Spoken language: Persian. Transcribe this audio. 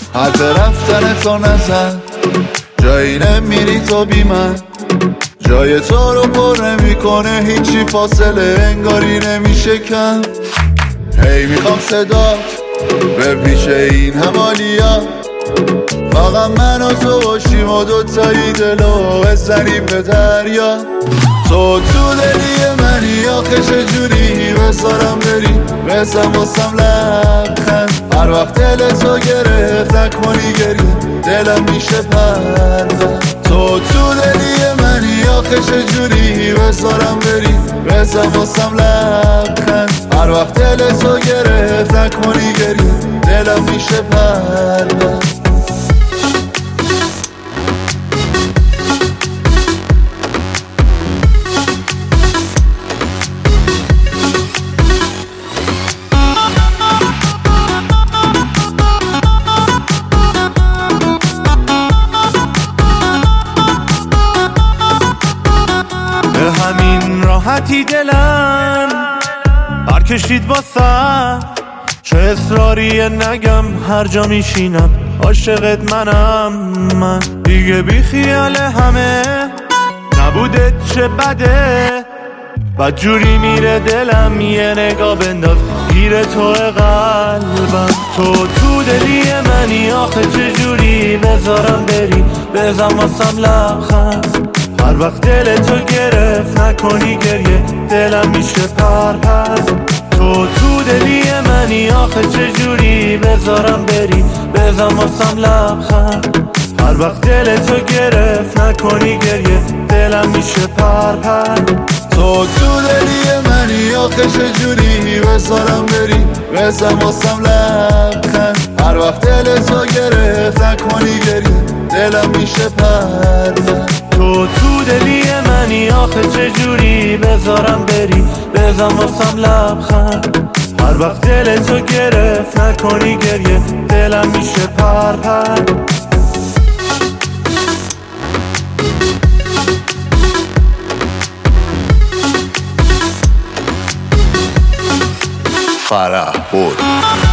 حرف رفتن تو نزن، جایی نمیری تو بی من، جای تو رو پر نمیکنه هیچی، فاصله انگاری نمیشه کم. هی میخوام صدات بپیشه این همالیا، فقط من و تو باشیم و دوتایی دلو بزنیم به دریا. تو دلی منی آخه چجوری بذارم بری، بزن واسم لبخند، هر وقت دل تو گرفت نکنی گریه دلم میشه پرد. تو دلی منی آخه چجوری بذارم بری، بزن واسم لبخند، هر وقت دل تو گرفت نکنی گریه دلم میشه پرد. همین راحتی دلم برکشید واسه، چه اصراریه نگم هر جا میشینم عاشقت منم. من دیگه بی خیال همه نبوده چه بده، بدجوری میره دلم یه نگاه بنداز گیر تو قلبم. تو دلی منی آخه چجوری بذارم بری، بزن واسم لبخند، هر وقت دل تو گرفت نکنی گریه دلم میشه پر. تو دلی منی آخه چجوری بذارم بری، بزن واسم لبخند، هر وقت دل تو گرفت نکنی گریه دلم میشه پر. تو دلی منی آخه چجوری بذارم بری، بزن واسم لبخند، هر وقت دل تو گرفت نکنی گریه دلم میشه پر. تو دلی منی آخه چجوری بذارم بری، بزن واسم لبخند، هر وقت دل تو گرفت نکنی گریه دلم میشه پر. فرح بود.